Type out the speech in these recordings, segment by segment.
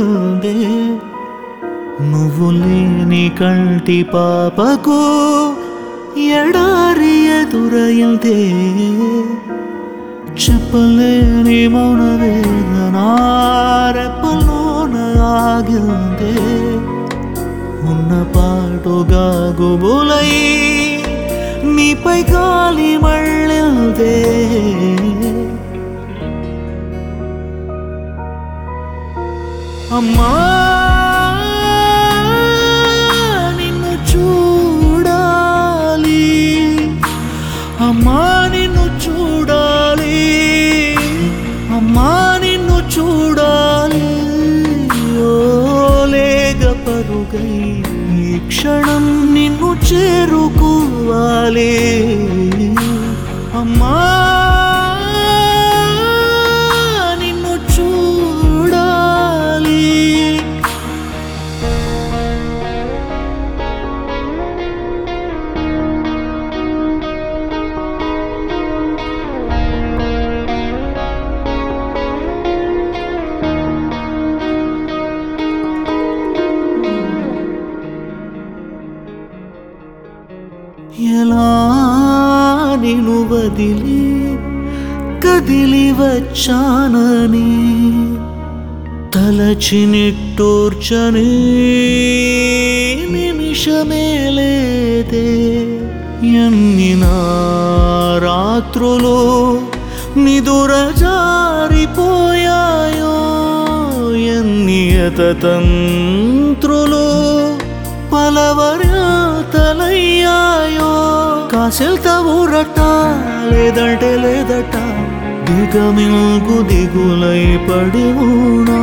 ఆగిందే నువ్వు లేని కంటి పాపకు ఎడారి ఎదురైందే చెప్పలేని మౌన వేదన రెప్పలోన ఆగిందే ఉన్న పాటుగా గుబులై నీపై గాలి మళ్ళిందే అమ్మా నిన్ను చూడాలి అమ్మా నిన్ను చూడాలి అమ్మా నిన్ను చూడాలి ఓ లేగ పరుగై ఈ క్షణం నిన్ను చేరుకోవాలి అమ్మా నిన్ను చూడాలి ఎలా నిన్ను వదిలి కదిలి వచ్చానని తలచి నిట్టూర్చని నిమిషమే లేదే ఎన్ని నా రాత్రులు నిదుర జారిపోయాయో ఎన్ని అతతంత్రులు పలవర్యాతలయ్యాయో కాసెల్త ఊరట లేదంటే లేదట దిగమిల్గు దిగులై పడి ఉన్నా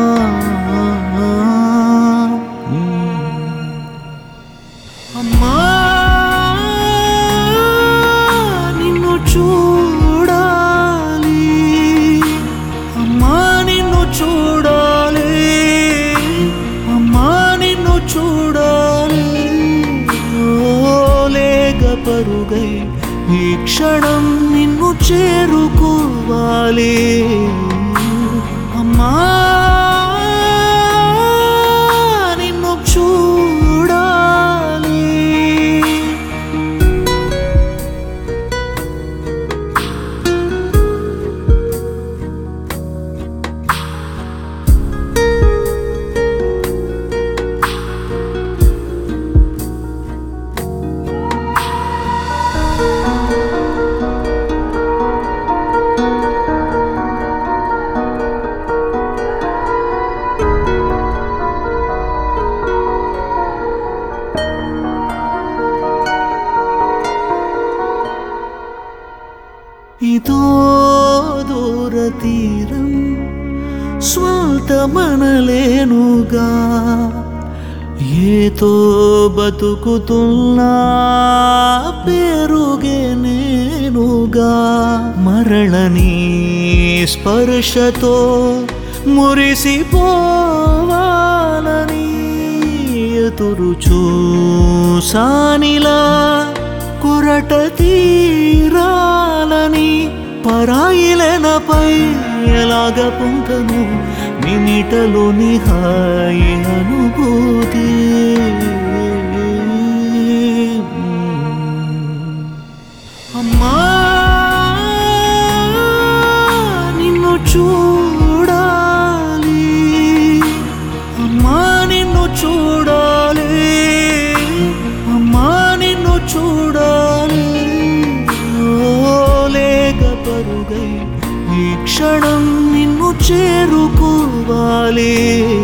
అమ్మా నిన్ను చూడాలి అమ్మా నిన్ను చూడాలి అమ్మా నిన్ను చూడాలి ఓ లేగ పరుగై ఈ క్షణం నిన్ను చేరుకోవాలి అమ్మా నిన్ను చూడాలి ఇదో దూర తీరం స్వార్థమనలేనుగా ఏతో బతుకుతున్నా పేరుగే నేనుగా మరళని స్పర్శతో మురిసిపోవాలని ఎదురు చూసానిలా కొరట తీరాలని పరాయిలనపై ఎలాగ పొందను నిమిటలోని హాయి అనుభూతి అమ్మా నిన్ను చూడాలి అమ్మా నిన్ను చూడాలి అమ్మా నిన్ను చూడాలి ఓ లేగ పరుగై ఈ క్షణం నిన్ను చేరుకోవాలి